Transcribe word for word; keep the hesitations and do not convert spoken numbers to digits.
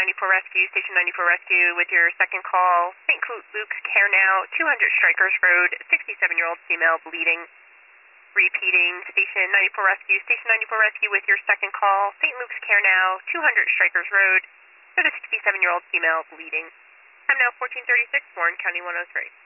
ninety-four Rescue, Station ninety-four Rescue with your second call. Saint Luke's Care Now, two hundred Strikers Road, sixty-seven-year-old female bleeding. Repeating, Station ninety-four Rescue, Station ninety-four Rescue with your second call. Saint Luke's Care Now, two hundred Strikers Road, for the sixty-seven-year-old female bleeding. I'm now fourteen thirty-six, Warren County one oh three.